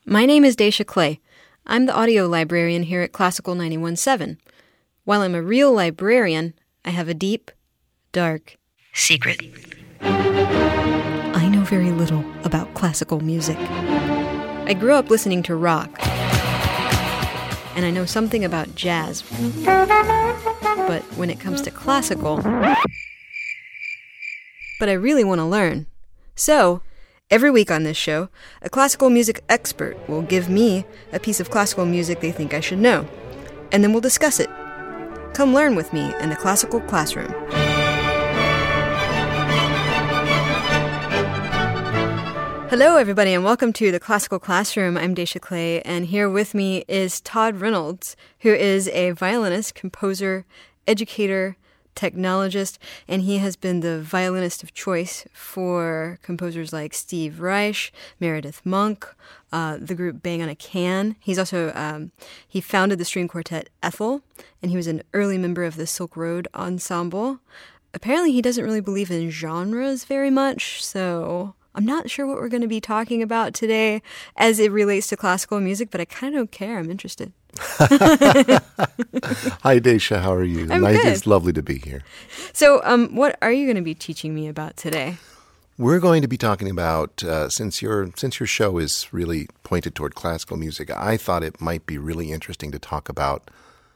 My name is Daisha Clay. I'm the audio librarian here at Classical 91.7. While I'm a real librarian, I have a deep, dark secret. I know very little about classical music. I grew up listening to rock, and I know something about jazz. But when it comes to classical, I really want to learn. So, every week on this show, a classical music expert will give me a piece of classical music they think I should know, and then we'll discuss it. Come learn with me in the classical classroom. Hello, everybody, and welcome to the Classical Classroom. I'm Daisha Clay, and here with me is Todd Reynolds, who is a violinist, composer, educator, technologist, and he has been the violinist of choice for composers like Steve Reich, Meredith Monk, the group Bang on a Can. He's also, he founded the string quartet Ethel, and he was an early member of the Silk Road Ensemble. Apparently he doesn't really believe in genres very much, so I'm not sure what we're going to be talking about today as it relates to classical music, but I kind of don't care. I'm interested. Hi, Daisha. How are you? I'm good. It's lovely to be here. So what are you going to be teaching me about today? We're going to be talking about, since your show is really pointed toward classical music, I thought it might be really interesting to talk about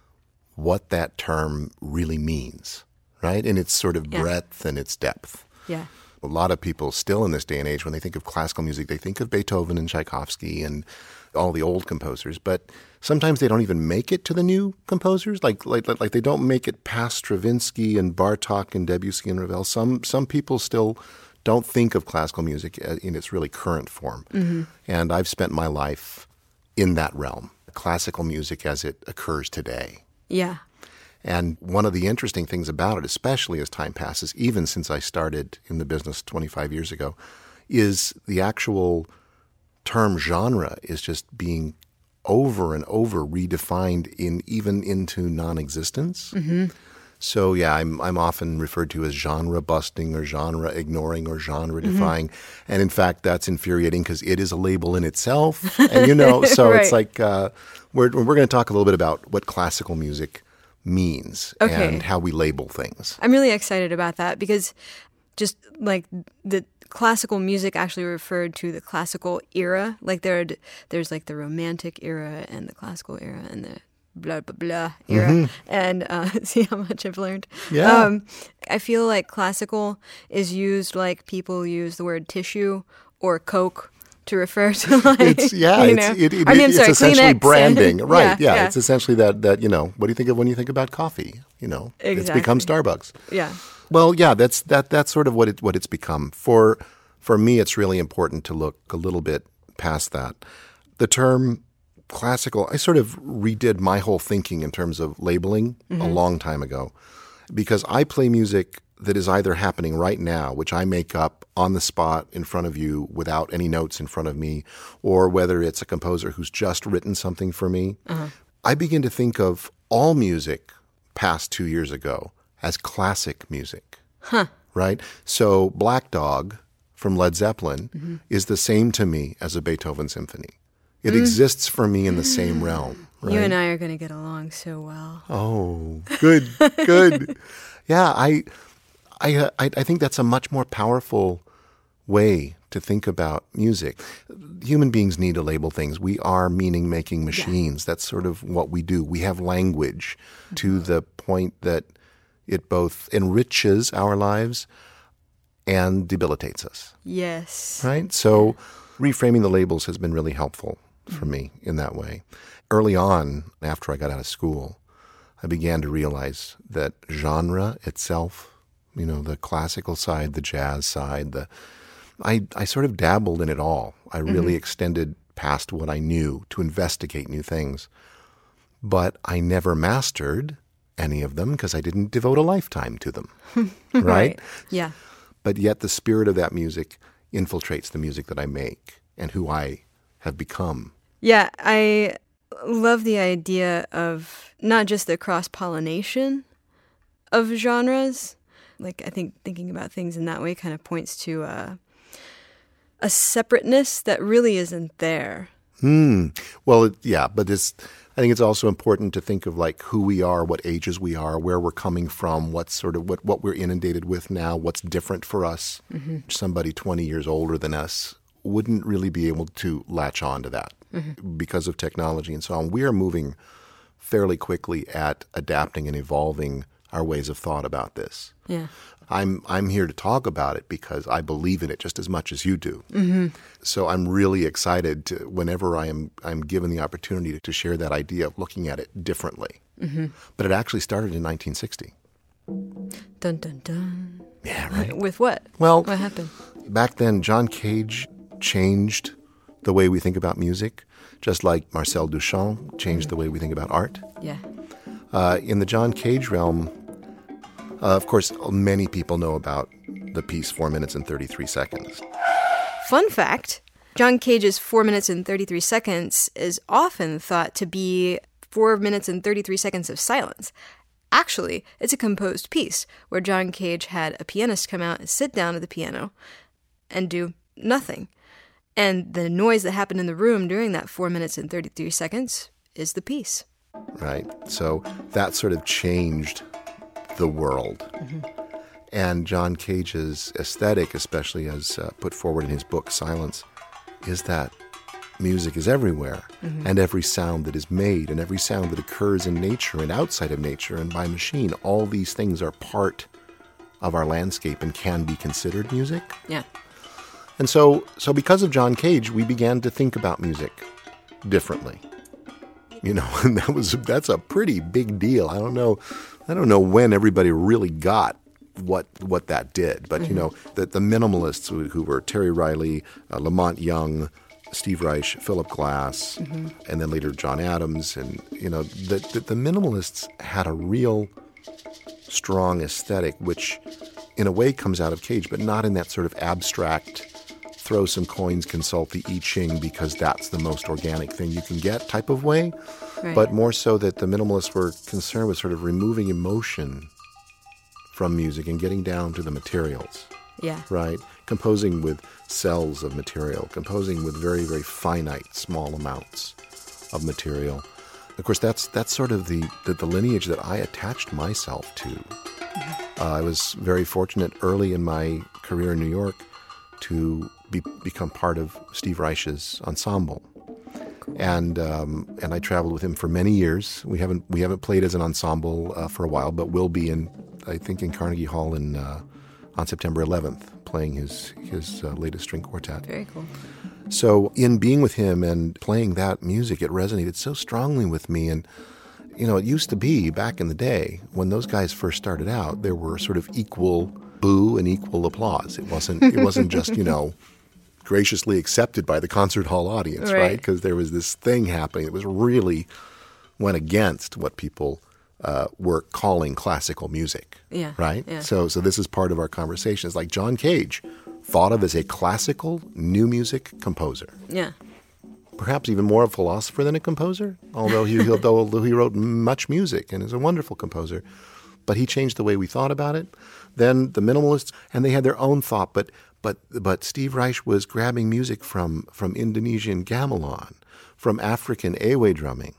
what that term really means, right? In its sort of breadth and its depth. Yeah. A lot of people still in this day and age, when they think of classical music, they think of Beethoven and Tchaikovsky and all the old composers, but sometimes they don't even make it to the new composers. Like they don't make it past Stravinsky and Bartók and Debussy and Ravel. Some people still don't think of classical music in its really current form. Mm-hmm. And I've spent my life in that realm, classical music as it occurs today. Yeah. And one of the interesting things about it, especially as time passes, even since I started in the business 25 years ago, is the actual term genre is just being over and over redefined even into non-existence. Mm-hmm. So yeah, I'm often referred to as genre busting or genre ignoring or genre defying. Mm-hmm. And in fact, that's infuriating because it is a label in itself. And so right. It's like we're going to talk a little bit about what classical music means and how we label things. I'm really excited about that because just like the classical music actually referred to the classical era. Like there's like the romantic era and the classical era and the blah, blah, blah era. Mm-hmm. And see how much I've learned? Yeah. I feel like classical is used like people use the word tissue or Coke to refer to it's essentially Kleenex. Branding. Right, yeah. It's essentially that, what do you think of when you think about coffee? Exactly. It's become Starbucks. Yeah. Well, yeah, that's sort of what it's become. For me, it's really important to look a little bit past that. The term classical, I sort of redid my whole thinking in terms of labeling a long time ago because I play music that is either happening right now, which I make up on the spot in front of you without any notes in front of me, or whether it's a composer who's just written something for me. Uh-huh. I begin to think of all music past 2 years ago as classic music, right? So Black Dog from Led Zeppelin is the same to me as a Beethoven symphony. It exists for me in the same realm. Right? You and I are going to get along so well. Oh, good, good. Yeah, I think that's a much more powerful way to think about music. Human beings need to label things. We are meaning-making machines. Yeah. That's sort of what we do. We have language to the point that it both enriches our lives and debilitates us. Yes. Right? So reframing the labels has been really helpful for me in that way. Early on, after I got out of school, I began to realize that genre itself, the classical side, the jazz side, I sort of dabbled in it all. I really extended past what I knew to investigate new things. But I never mastered any of them because I didn't devote a lifetime to them. Right? Yeah. But yet the spirit of that music infiltrates the music that I make and who I have become. Yeah, I love the idea of not just the cross-pollination of genres. Like, I think thinking about things in that way kind of points to a separateness that really isn't there. Well, but I think it's also important to think of like who we are, what ages we are, where we're coming from, what we're inundated with now, what's different for us. Somebody 20 years older than us wouldn't really be able to latch on to that because of technology and so on. We are moving fairly quickly at adapting and evolving our ways of thought about this. Yeah. I'm here to talk about it because I believe in it just as much as you do. So I'm really excited whenever I'm given the opportunity to share that idea of looking at it differently. But it actually started in 1960. Dun, dun, dun. Yeah, right. With what? Well, what happened? Back then, John Cage changed the way we think about music, just like Marcel Duchamp changed the way we think about art. Yeah. In the John Cage realm, of course, many people know about the piece 4 minutes and 33 seconds. Fun fact, John Cage's 4 minutes and 33 seconds is often thought to be 4 minutes and 33 seconds of silence. Actually, it's a composed piece where John Cage had a pianist come out and sit down at the piano and do nothing. And the noise that happened in the room during that 4 minutes and 33 seconds is the piece. Right. So that sort of changed the world. And John Cage's aesthetic, especially as put forward in his book Silence, is that music is everywhere, and every sound that is made and every sound that occurs in nature and outside of nature and by machine, all these things are part of our landscape and can be considered music. Yeah. And so because of John Cage, we began to think about music differently. And that's a pretty big deal. I don't know when everybody really got what that did, but the minimalists who were Terry Riley, Lamont Young, Steve Reich, Philip Glass, and then later John Adams, and the minimalists had a real strong aesthetic, which in a way comes out of Cage, but not in that sort of abstract, throw some coins, consult the I Ching because that's the most organic thing you can get type of way. Right. But more so that the minimalists were concerned with sort of removing emotion from music and getting down to the materials. Yeah. Right? Composing with cells of material, composing with very, very finite, small amounts of material. Of course, that's sort of the lineage that I attached myself to. I was very fortunate early in my career in New York to become part of Steve Reich's ensemble. And I traveled with him for many years. We haven't played as an ensemble for a while, but will be in Carnegie Hall on September 11th, playing his latest string quartet. Very cool. So in being with him and playing that music, it resonated so strongly with me. And it used to be back in the day when those guys first started out, there were sort of equal boo and equal applause. It wasn't just graciously accepted by the concert hall audience, right? Because there was this thing happening that was really went against what people were calling classical music, right? Yeah. So this is part of our conversation. It's like John Cage, thought of as a classical new music composer. Yeah. Perhaps even more a philosopher than a composer, although he wrote much music and is a wonderful composer. But he changed the way we thought about it. Then the minimalists, and they had their own thought, but Steve Reich was grabbing music from Indonesian gamelan, from African ewe drumming.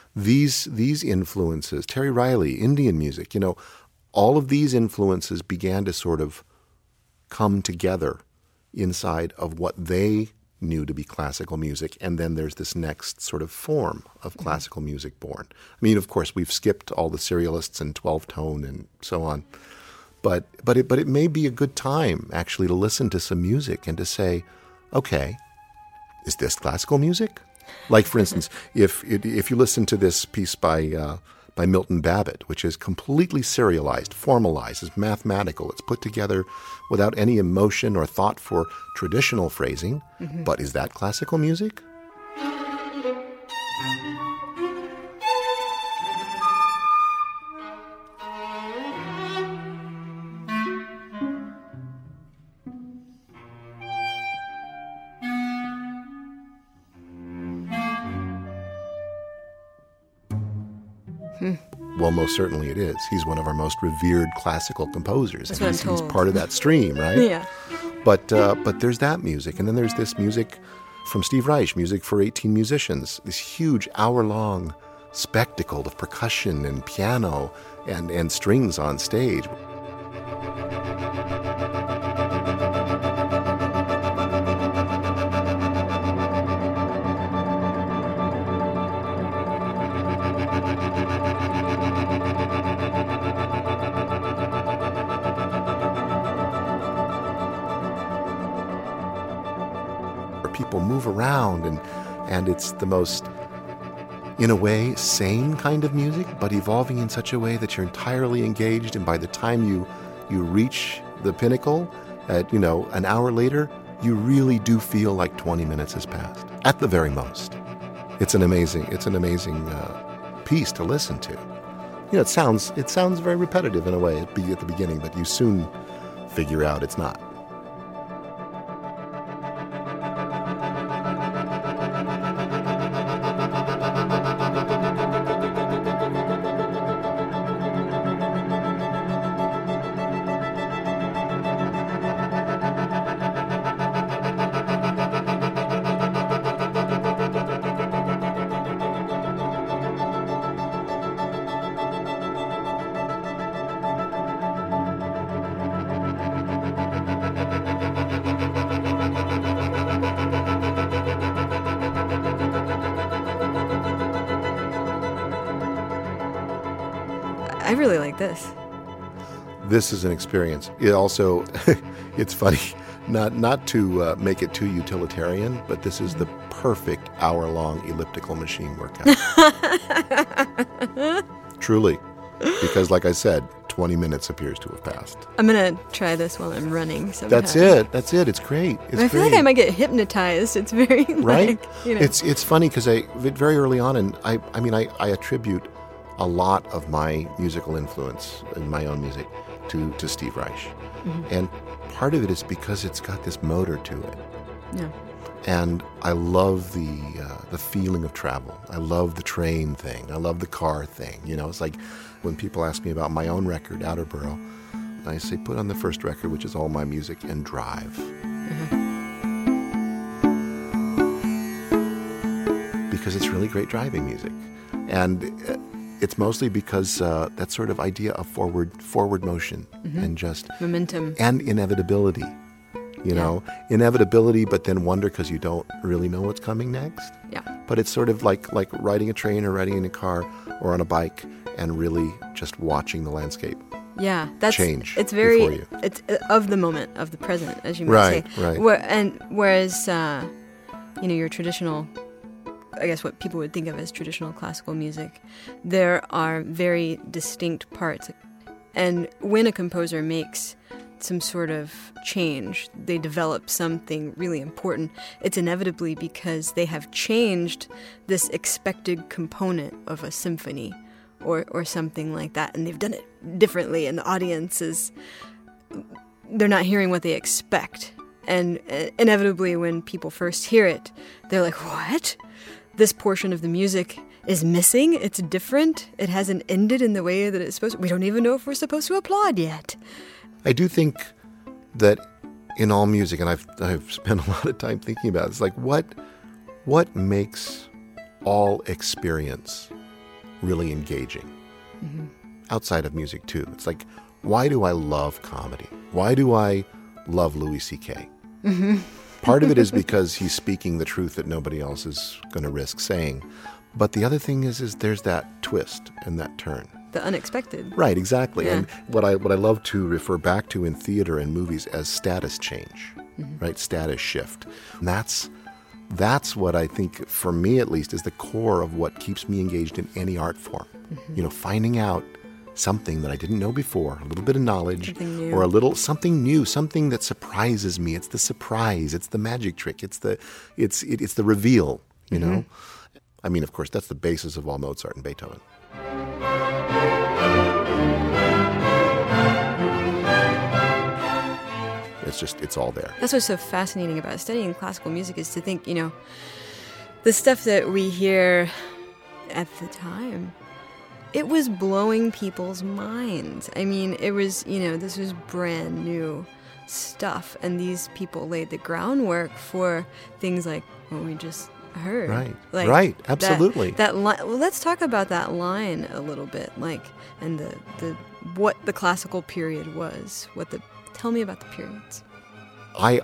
These influences, Terry Riley, Indian music, all of these influences began to sort of come together inside of what they knew to be classical music, and then there's this next sort of form of classical music born. I mean, of course, we've skipped all the serialists and 12-tone and so on, but it may be a good time actually to listen to some music and to say, okay, is this classical music? Like, for instance, if you listen to this piece by Milton Babbitt, which is completely serialized, formalized, it's mathematical, it's put together without any emotion or thought for traditional phrasing, but is that classical music? Well, most certainly it is. He's one of our most revered classical composers. That's what I'm told. He's part of that stream, right? Yeah. But there's that music, and then there's this music from Steve Reich, music for 18 musicians, this huge hour-long spectacle of percussion and piano and strings on stage. People move around, and it's the most, in a way, sane kind of music, but evolving in such a way that you're entirely engaged, and by the time you reach the pinnacle at, an hour later, you really do feel like 20 minutes has passed, at the very most. It's an amazing piece to listen to. It sounds very repetitive in a way at the beginning, but you soon figure out it's not. I really like this. This is an experience. It also, it's funny, not to make it too utilitarian, but this is the perfect hour-long elliptical machine workout. Truly. Because like I said, 20 minutes appears to have passed. I'm going to try this while I'm running sometime. That's it. It's great. I feel like I might get hypnotized. It's very, right? It's funny because very early on, and I attribute a lot of my musical influence in my own music to Steve Reich. Mm-hmm. And part of it is because it's got this motor to it. Yeah. And I love the feeling of travel. I love the train thing. I love the car thing. It's like when people ask me about my own record, Outerborough, I say, put on the first record, which is all my music, and drive. Mm-hmm. Because it's really great driving music. And it's mostly because that sort of idea of forward motion, mm-hmm. and just momentum and inevitability. Inevitability, but then wonder because you don't really know what's coming next. Yeah. But it's sort of like riding a train or riding in a car or on a bike and really just watching the landscape. Yeah, that's change. It's very before you. It's of the moment, of the present, as you might say. Right. Whereas your traditional, I guess what people would think of as traditional classical music, there are very distinct parts. And when a composer makes some sort of change, they develop something really important, it's inevitably because they have changed this expected component of a symphony or something like that, and they've done it differently, and the audience they're not hearing what they expect. And inevitably when people first hear it, they're like, what? This portion of the music is missing? It's different? It hasn't ended in the way that it's supposed to? We don't even know if we're supposed to applaud yet. I do think that in all music, and I've spent a lot of time thinking about it, it's like what makes all experience really engaging? Mm-hmm. Outside of music too. It's like, why do I love comedy? Why do I love Louis C.K.? Mm-hmm. Part of it is because he's speaking the truth that nobody else is going to risk saying. But the other thing is there's that twist and that turn. The unexpected. Right, exactly. Yeah. And what I love to refer back to in theater and movies as status change, mm-hmm. right? Status shift. And that's what I think, for me at least, is the core of what keeps me engaged in any art form. Mm-hmm. Finding out something that I didn't know before, a little bit of knowledge, or something new, something that surprises me. It's the surprise. It's the magic trick. It's the reveal. You mm-hmm. know. I mean, of course, that's the basis of all Mozart and Beethoven. It's all there. That's what's so fascinating about studying classical music, is to think, the stuff that we hear at the time, it was blowing people's minds. I mean, it was, this was brand new stuff. And these people laid the groundwork for things like what we just heard. Right. Like right. Absolutely. That line. Well, let's talk about that line a little bit. Like, and the what the classical period was. Tell me about the periods. I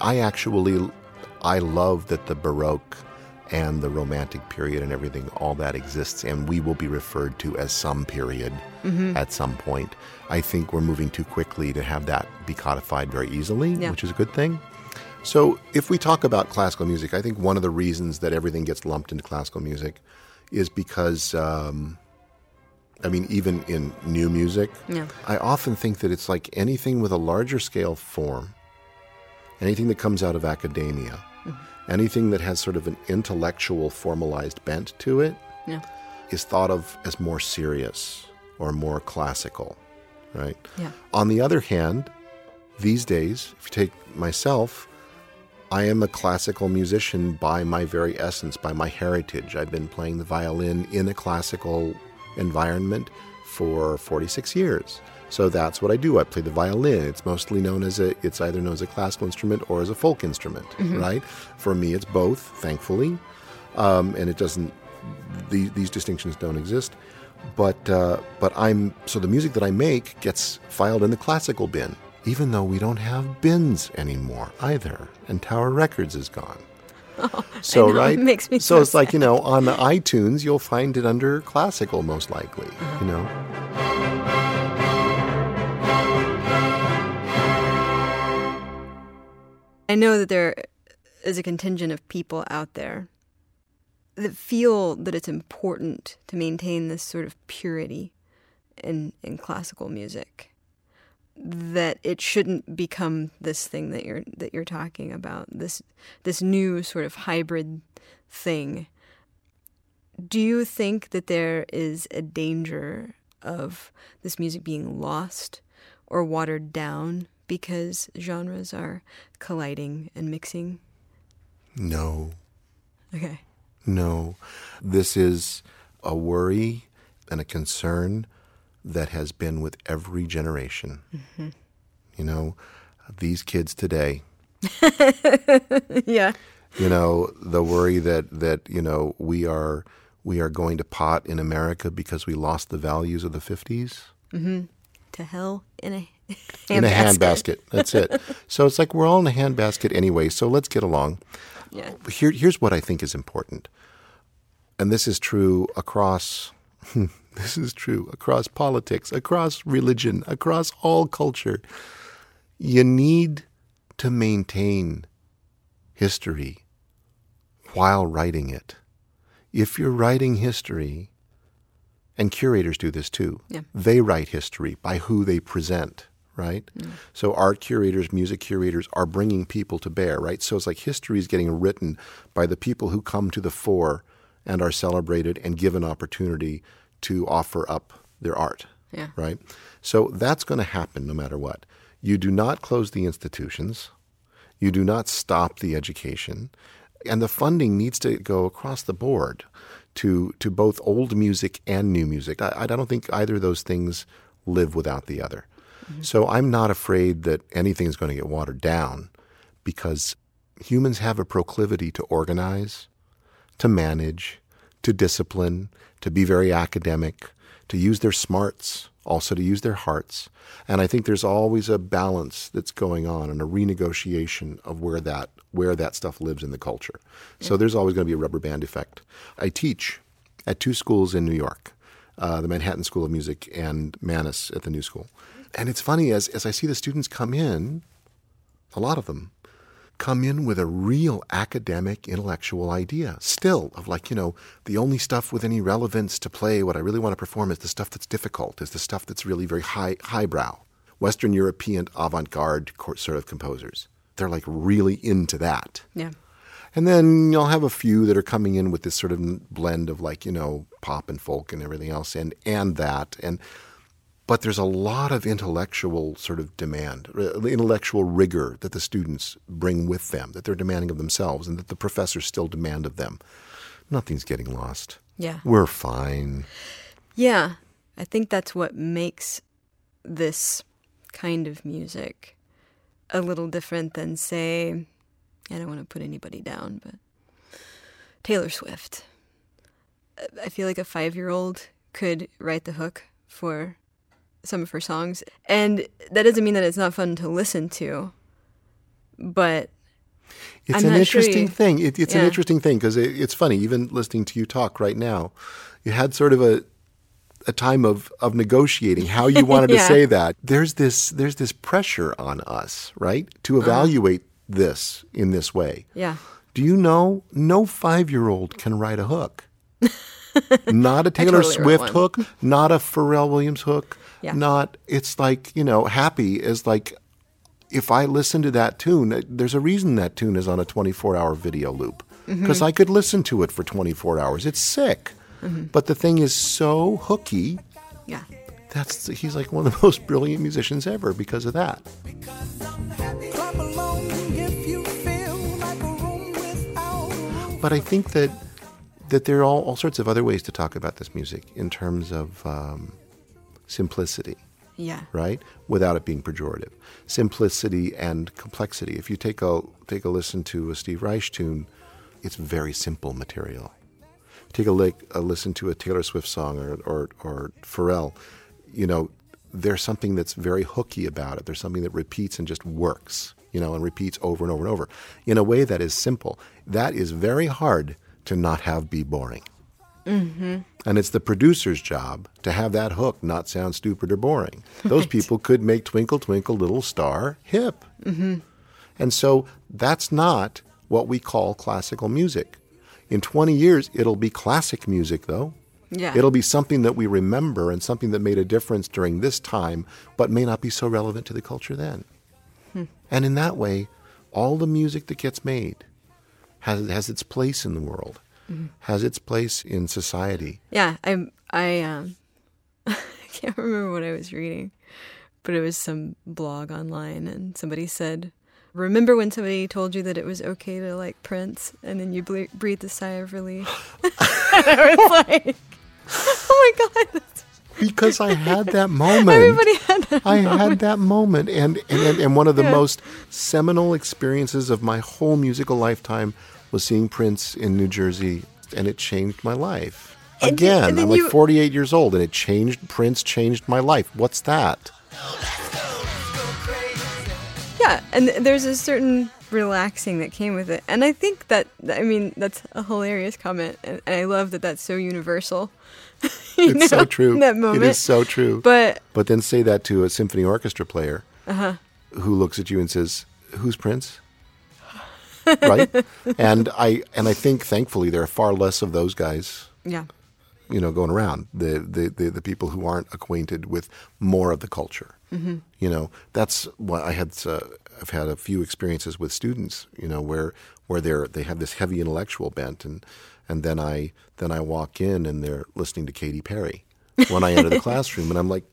love that the Baroque and the Romantic period and everything, all that exists, and we will be referred to as some period at some point. I think we're moving too quickly to have that be codified very easily, which is a good thing. So if we talk about classical music, I think one of the reasons that everything gets lumped into classical music is because, even in new music, I often think that it's like anything with a larger scale form, anything that comes out of academia, anything that has sort of an intellectual formalized bent to it is thought of as more serious or more classical, right? Yeah. On the other hand, these days, if you take myself, I am a classical musician by my very essence, by my heritage. I've been playing the violin in a classical environment for 46 years. So that's what I do. I play the violin. It's mostly it's either known as a classical instrument or as a folk instrument, right? For me, it's both, thankfully. And it doesn't, these distinctions don't exist. So the music that I make gets filed in the classical bin, even though we don't have bins anymore either. And Tower Records is gone. Oh, so, right? It makes me so it's sad. Like, on iTunes, you'll find it under classical, most likely, I know that there is a contingent of people out there that feel that it's important to maintain this sort of purity in classical music, that it shouldn't become this thing that you're talking about, this new sort of hybrid thing. Do you think that there is a danger of this music being lost or watered down because genres are colliding and mixing? No. Okay. No. This is a worry and a concern that has been with every generation. These kids today. Yeah. The worry that we are going to pot in America because we lost the values of the 50s. To hell in a handbasket. In a handbasket. That's it. So it's like we're all in a handbasket anyway, so let's get along. Yeah. Here's what I think is important. And this is true across politics, across religion, across all culture. You need to maintain history while writing it. If you're writing history, and curators do this too, they write history by who they present, right? So art curators, music curators are bringing people to bear, right? So it's like history is getting written by the people who come to the fore and are celebrated and given opportunity to offer up their art, right? So that's going to happen no matter what. You do not close the institutions. You do not stop the education. And the funding needs to go across the board to both old music and new music. I don't think either of those things live without the other. So I'm not afraid that anything is going to get watered down because humans have a proclivity to organize, to manage, to discipline, to be very academic, to use their smarts, also to use their hearts. And I think there's always a balance that's going on and a renegotiation of where that stuff lives in the culture. So there's always going to be a rubber band effect. I teach at two schools in New York, the Manhattan School of Music and Mannes at the New School. And it's funny, as I see the students come in, a lot of them come in with a real academic, intellectual idea still of like, the only stuff with any relevance to play, what I really want to perform is the stuff that's difficult, is the stuff that's really very highbrow. Western European avant-garde sort of composers. They're like really into that. Yeah. And then you'll have a few that are coming in with this sort of blend of like, pop and folk and everything else and that. But there's a lot of intellectual sort of demand, intellectual rigor that the students bring with them, that they're demanding of themselves and that the professors still demand of them. Nothing's getting lost. Yeah. We're fine. Yeah. I think that's what makes this kind of music a little different than, say, I don't want to put anybody down, but Taylor Swift. I feel like a 5-year-old could write the hook for some of her songs. And that doesn't mean that it's not fun to listen to, but it's an interesting thing. It's an interesting thing because it's funny, even listening to you talk right now, you had sort of a time of negotiating how you wanted to say that. There's this pressure on us, right, to evaluate this in this way. Yeah. Do you know no 5-year-old can write a hook? Not a Taylor Swift hook, not a Pharrell Williams hook, it's like, Happy is like, if I listen to that tune, there's a reason that tune is on a 24-hour video loop because I could listen to it for 24 hours. It's sick. But the thing is so hooky. Yeah. He's like one of the most brilliant musicians ever because of that. But I think that there are all sorts of other ways to talk about this music in terms of simplicity. Yeah. Right? Without it being pejorative. Simplicity and complexity. If you take a listen to a Steve Reich tune, it's very simple material. Take a listen to a Taylor Swift song or Pharrell, there's something that's very hooky about it. There's something that repeats and just works, and repeats over and over and over in a way that is simple. That is very hard to not have be boring. Mm-hmm. And it's the producer's job to have that hook not sound stupid or boring. Those people could make Twinkle, Twinkle, Little Star hip. Mm-hmm. And so that's not what we call classical music. In 20 years, it'll be classic music, though. Yeah. It'll be something that we remember and something that made a difference during this time, but may not be so relevant to the culture then. And in that way, all the music that gets made has its place in the world, has its place in society. Yeah, I can't remember what I was reading, but it was some blog online, and somebody said, remember when somebody told you that it was okay to like Prince, and then you breathed a sigh of relief? I was like, oh my God. That's... Because I had that moment. Everybody had that moment. I had that moment. And one of the most seminal experiences of my whole musical lifetime was seeing Prince in New Jersey, and it changed my life. Again, I'm like 48 years old, and Prince changed my life. What's that? Yeah, and there's a certain relaxing that came with it. And I think that's a hilarious comment. And I love that that's so universal. It's so true. In that moment. It is so true. But then say that to a symphony orchestra player who looks at you and says, who's Prince? Right? And I think, thankfully, there are far less of those guys. Yeah. Going around, the people who aren't acquainted with more of the culture. Mm-hmm. That's why I've had a few experiences with students, where they have this heavy intellectual bent, and then I walk in and they're listening to Katy Perry when I enter the classroom, and I'm like,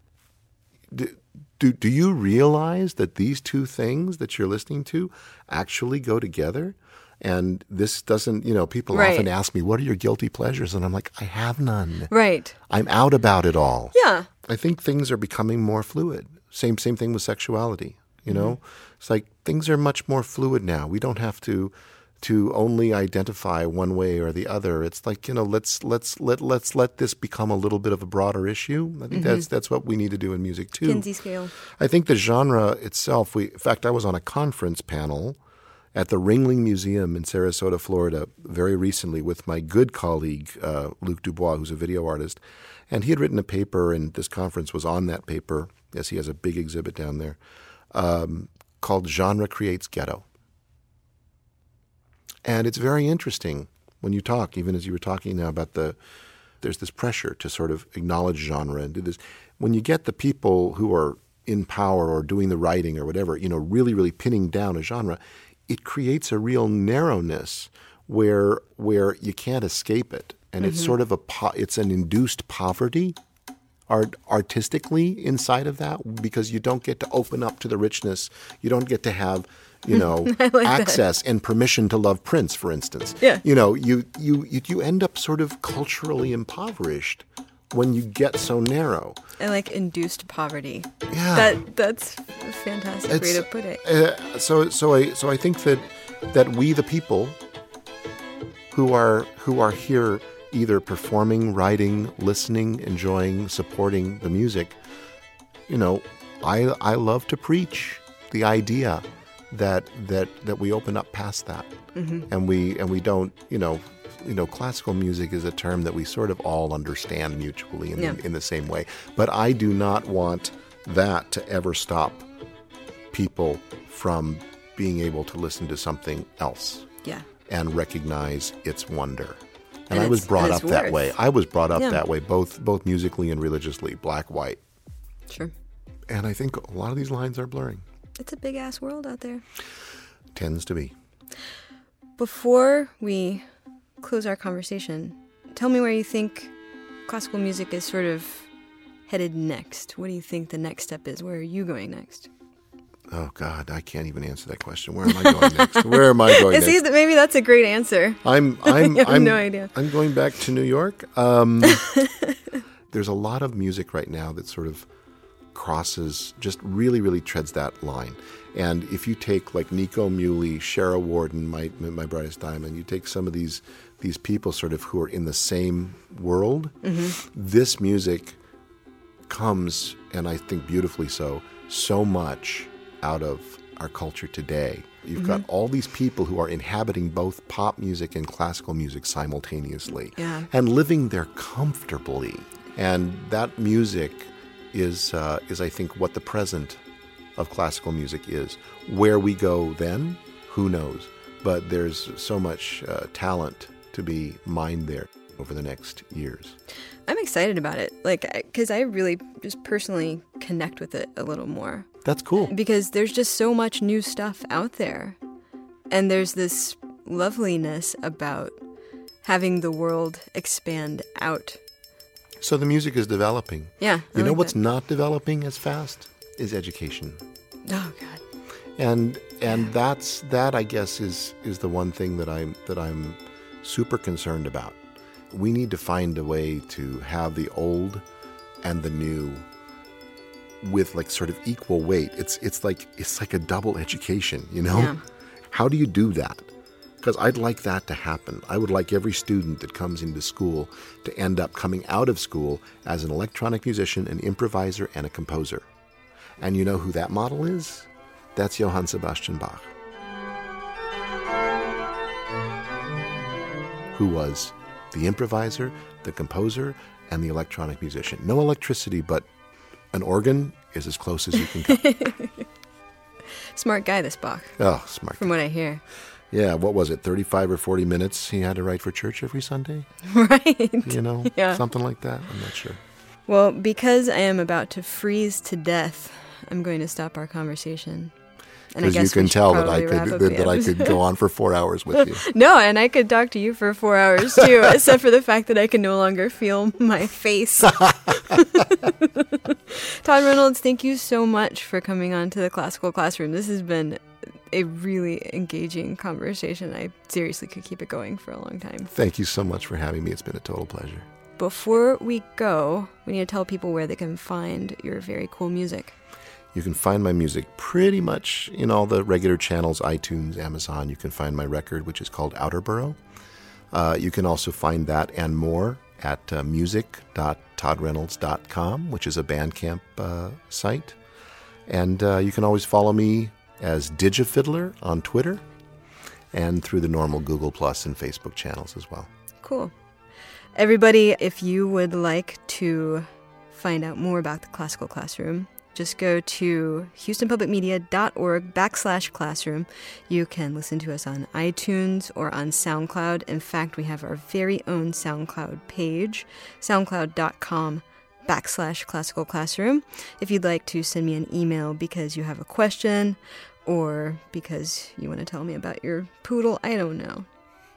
do you realize that these two things that you're listening to actually go together? And this doesn't, people often ask me, what are your guilty pleasures? And I'm like, I have none. Right. I'm out about it all. Yeah. I think things are becoming more fluid. Same thing with sexuality, It's like things are much more fluid now. We don't have to only identify one way or the other. It's like, let's let this become a little bit of a broader issue. I think that's what we need to do in music too. Kinsey scale. I think the genre itself, in fact, I was on a conference panel at the Ringling Museum in Sarasota, Florida, very recently with my good colleague, Luc Dubois, who's a video artist. And he had written a paper, and this conference was on that paper, as he has a big exhibit down there, called Genre Creates Ghetto. And it's very interesting when you talk, even as you were talking now about there's this pressure to sort of acknowledge genre and do this. When you get the people who are in power or doing the writing or whatever, really, really pinning down a genre, it creates a real narrowness where you can't escape it. And it's sort of it's an induced poverty artistically inside of that, because you don't get to open up to the richness. You don't get to have, like access and permission to love Prince, for instance. Yeah. You end up sort of culturally impoverished when you get so narrow. And like induced poverty. Yeah. That's a fantastic way to put it. So I think that we the people who are here either performing, writing, listening, enjoying, supporting the music, I love to preach the idea that we open up past that. Mm-hmm. and we don't, classical music is a term that we sort of all understand mutually in the same way. But I do not want that to ever stop people from being able to listen to something else and recognize its wonder. And I was brought up that way. I was brought up that way, both musically and religiously, black, white. Sure. And I think a lot of these lines are blurring. It's a big-ass world out there. Tends to be. Before we close our conversation, tell me where you think classical music is sort of headed next. What do you think the next step is? Where are you going next? Oh, God, I can't even answer that question. Where am I going next? Where am I going next? Maybe that's a great answer. I have no idea. I'm going back to New York. There's a lot of music right now that sort of crosses, just really, really treads that line. And if you take like Nico Muhly, Shara Worden, my Brightest Diamond, you take some of these people sort of who are in the same world, this music comes, and I think beautifully so much out of our culture today. You've got all these people who are inhabiting both pop music and classical music simultaneously and living there comfortably. And that music is I think what the present of classical music is. Where we go then, who knows? But there's so much talent to be mined there over the next years. I'm excited about it, because I really just personally connect with it a little more. That's cool. Because there's just so much new stuff out there. And there's this loveliness about having the world expand out. So the music is developing. Yeah. You know what's not developing as fast is education. Oh God. And that I guess is the one thing that I'm super concerned about. We need to find a way to have the old and the new with like sort of equal weight. It's like a double education, Yeah. How do you do that? Because I'd like that to happen. I would like every student that comes into school to end up coming out of school as an electronic musician, an improviser, and a composer. And you know who that model is? That's Johann Sebastian Bach, who was the improviser, the composer, and the electronic musician. No electricity, but an organ is as close as you can come. Smart guy, this Bach. Oh, smart. From what I hear. Yeah, what was it, 35 or 40 minutes he had to write for church every Sunday? Right. Something like that. I'm not sure. Well, because I am about to freeze to death, I'm going to stop our conversation. Because you can tell that I could go on for 4 hours with you. No, and I could talk to you for 4 hours too, except for the fact that I can no longer feel my face. Todd Reynolds, thank you so much for coming on to the Classical Classroom. This has been a really engaging conversation. I seriously could keep it going for a long time. Thank you so much for having me. It's been a total pleasure. Before we go, we need to tell people where they can find your very cool music. You can find my music pretty much in all the regular channels, iTunes, Amazon. You can find my record, which is called Outerborough. You can also find that and more at music.toddreynolds.com, which is a Bandcamp site. And you can always follow me as DigiFiddler on Twitter and through the normal Google Plus and Facebook channels as well. Cool. Everybody, if you would like to find out more about the Classical Classroom, just go to houstonpublicmedia.org/classroom. You can listen to us on iTunes or on SoundCloud. In fact, we have our very own SoundCloud page, soundcloud.com/classical classroom. If you'd like to send me an email because you have a question or because you want to tell me about your poodle, I don't know.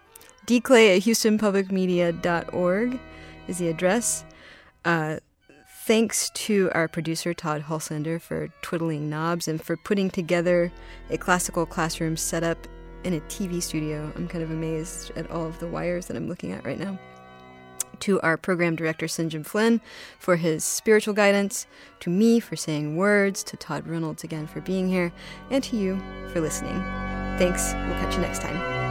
dclay@houstonpublicmedia.org is the address. Thanks to our producer, Todd Hulsender, for twiddling knobs and for putting together a Classical Classroom setup in a TV studio. I'm kind of amazed at all of the wires that I'm looking at right now. to our program director, St. Flynn, for his spiritual guidance, to me for saying words, to Todd Reynolds again for being here, and to you for listening. Thanks. We'll catch you next time.